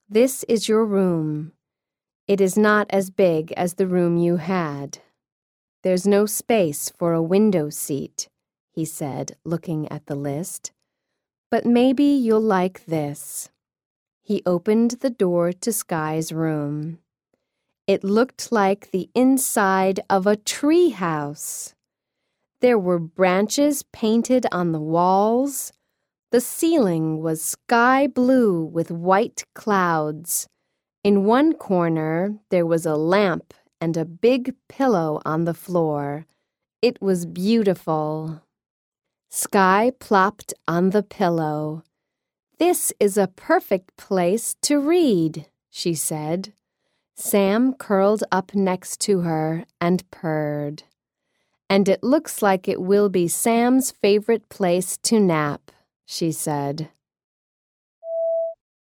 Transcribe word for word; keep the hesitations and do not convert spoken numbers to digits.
This is your room. It is not as big as the room you had. There's no space for a window seat, he said, looking at the list. But maybe you'll like this. He opened the door to Sky's room. It looked like the inside of a tree house. There were branches painted on the walls. The ceiling was sky blue with white clouds. In one corner, there was a lamp and a big pillow on the floor. It was beautiful. Sky plopped on the pillow. "This is a perfect place to read," she said. Sam curled up next to her and purred. "And it looks like it will be Sam's favorite place to nap," she said.